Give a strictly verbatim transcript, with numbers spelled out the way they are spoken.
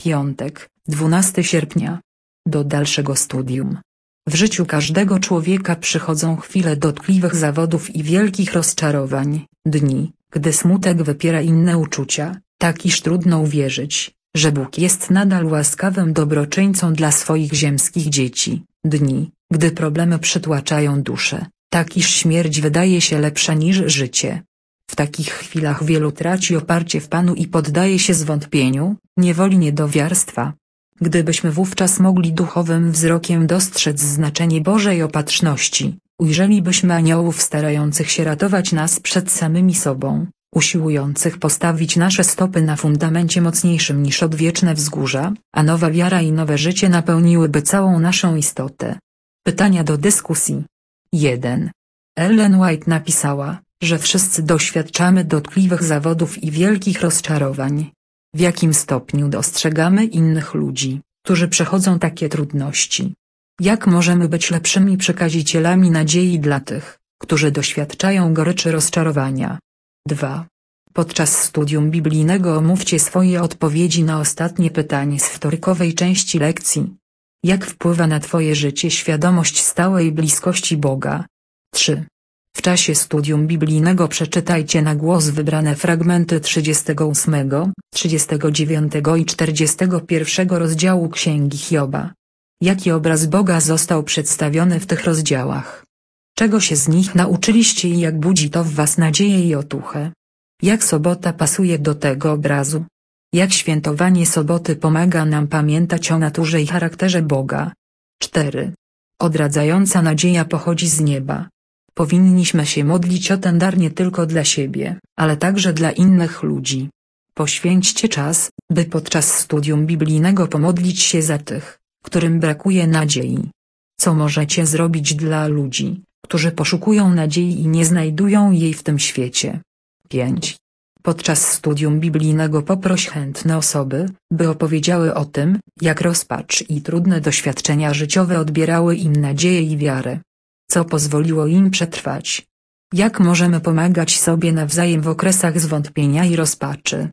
Piątek, dwunastego sierpnia. Do dalszego studium. W życiu każdego człowieka przychodzą chwile dotkliwych zawodów i wielkich rozczarowań, dni, gdy smutek wypiera inne uczucia, tak iż trudno uwierzyć, że Bóg jest nadal łaskawym dobroczyńcą dla swoich ziemskich dzieci, dni, gdy problemy przytłaczają duszę, tak iż śmierć wydaje się lepsza niż życie. W takich chwilach wielu traci oparcie w Panu i poddaje się zwątpieniu, niewoli niedowiarstwa. Gdybyśmy wówczas mogli duchowym wzrokiem dostrzec znaczenie Bożej opatrzności, ujrzelibyśmy aniołów starających się ratować nas przed samymi sobą, usiłujących postawić nasze stopy na fundamencie mocniejszym niż odwieczne wzgórza, a nowa wiara i nowe życie napełniłyby całą naszą istotę. Pytania do dyskusji. jeden. Ellen White napisała, że wszyscy doświadczamy dotkliwych zawodów i wielkich rozczarowań. W jakim stopniu dostrzegamy innych ludzi, którzy przechodzą takie trudności? Jak możemy być lepszymi przekazicielami nadziei dla tych, którzy doświadczają goryczy rozczarowania? dwa. Podczas studium biblijnego omówcie swoje odpowiedzi na ostatnie pytanie z wtorkowej części lekcji. Jak wpływa na Twoje życie świadomość stałej bliskości Boga? trzy. W czasie studium biblijnego przeczytajcie na głos wybrane fragmenty trzydziestego ósmego, trzydziestego dziewiątego i czterdziestego pierwszego rozdziału Księgi Hioba. Jaki obraz Boga został przedstawiony w tych rozdziałach? Czego się z nich nauczyliście i jak budzi to w Was nadzieję i otuchę? Jak sobota pasuje do tego obrazu? Jak świętowanie soboty pomaga nam pamiętać o naturze i charakterze Boga? cztery. Odradzająca nadzieja pochodzi z nieba. Powinniśmy się modlić o ten dar nie tylko dla siebie, ale także dla innych ludzi. Poświęćcie czas, by podczas studium biblijnego pomodlić się za tych, którym brakuje nadziei. Co możecie zrobić dla ludzi, którzy poszukują nadziei i nie znajdują jej w tym świecie? pięć. Podczas studium biblijnego poproś chętne osoby, by opowiedziały o tym, jak rozpacz i trudne doświadczenia życiowe odbierały im nadzieję i wiarę. Co pozwoliło im przetrwać? Jak możemy pomagać sobie nawzajem w okresach zwątpienia i rozpaczy?